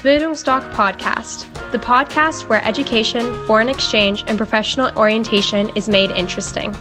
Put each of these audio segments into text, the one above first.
Bildungsdoc Podcast, the podcast where education, foreign exchange, and professional orientation is made interesting.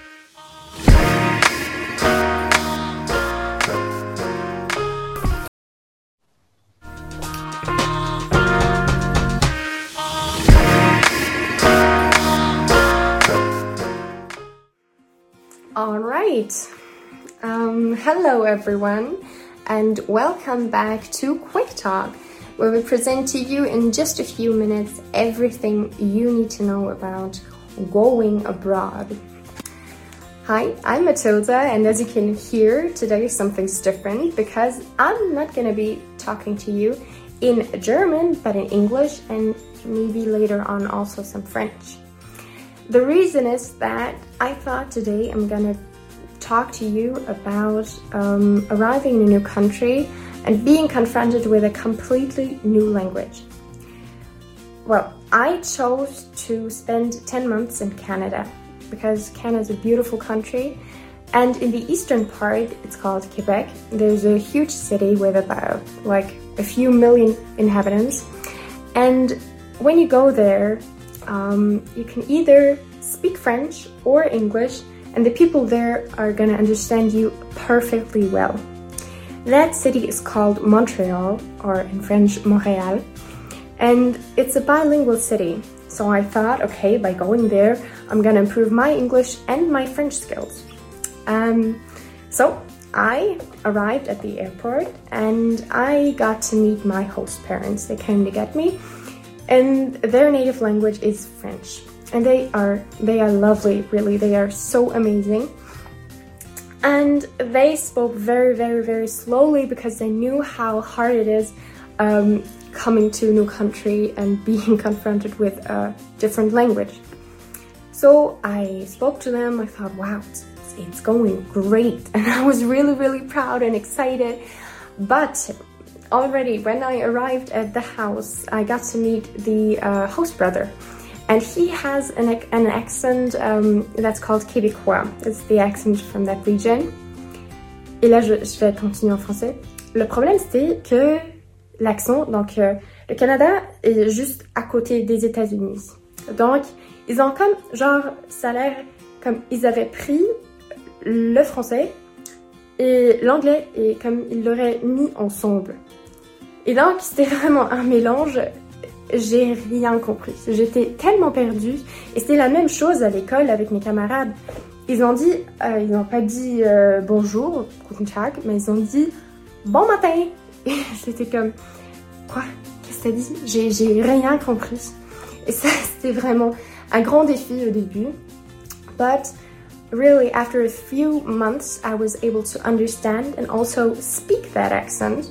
All right. Hello, everyone, and welcome back to Quick Talk, where we present to you in just a few minutes everything you need to know about going abroad. Hi, I'm Matilda, and as you can hear, today something's different because I'm not going to be talking to you in German, but in English, and maybe later on also some French. The reason is that I thought today I'm gonna talk to you about arriving in a new country and being confronted with a completely new language. Well, I chose to spend 10 months in Canada because Canada is a beautiful country, and in the eastern part, it's called Quebec. There's a huge city with about like a few million inhabitants, and when you go there, you can either speak French or English, and the people there are gonna understand you perfectly well. That city is called Montreal, or in French, Montréal, and it's a bilingual city. So I thought, okay, by going there, I'm gonna improve my English and my French skills. So I arrived at the airport and I got to meet my host parents. They came to get me, and their native language is French. And they are lovely, really. They are so amazing. And they spoke very, very, very slowly because they knew how hard it is coming to a new country and being confronted with a different language. So I spoke to them. I thought, wow, it's going great. And I was really, really proud and excited. But already when I arrived at the house, I got to meet the host brother. And he has an accent that's called Québécois. It's the accent from that region. Et là, je vais continuer en français. Le problème, c'est que l'accent, donc le Canada est juste à côté des États-Unis. Donc, ils ont comme, genre, ça a l'air comme ils avaient pris le français et l'anglais et comme ils l'auraient mis ensemble. Et donc, c'était vraiment un mélange. J'ai rien compris. J'étais tellement perdue. Et c'était la même chose à l'école avec mes camarades. Ils n'ont pas dit bonjour, guten Tag, mais ils ont dit bon matin. Et j'étais comme, quoi? Qu'est-ce que t'as dit? J'ai rien compris. Et ça, c'était vraiment un grand défi au début. But really, after a few months, I was able to understand and also speak that accent.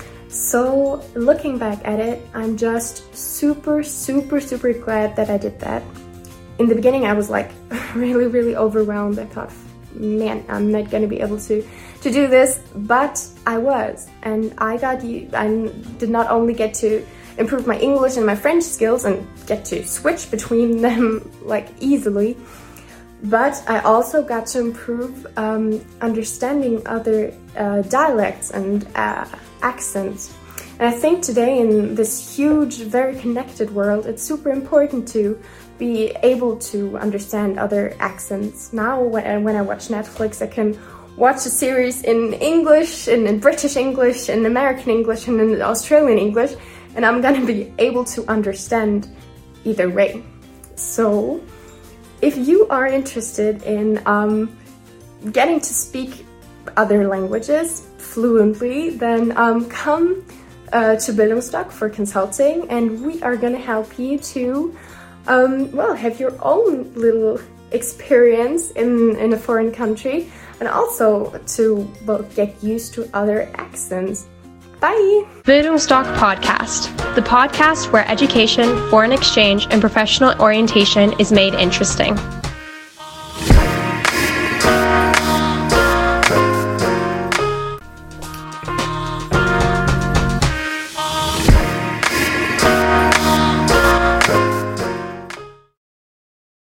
So looking back at it, I'm just super, super, super glad that I did that. In the beginning, I was like really, really overwhelmed. I thought, man, I'm not going to be able to do this, but I was. And I did not only get to improve my English and my French skills and get to switch between them like easily, but I also got to improve understanding other dialects and accents. And I think today in this huge, very connected world, it's super important to be able to understand other accents. Now when I watch Netflix, I can watch a series in English, in British English, in American English, and in Australian English, and I'm gonna be able to understand either way. So if you are interested in getting to speak other languages fluently, then come to Bildungsdoc for consulting, and we are going to help you to have your own little experience in a foreign country, and also to get used to other accents. Bye! Bildungsdoc Podcast, the podcast where education, foreign exchange, and professional orientation is made interesting.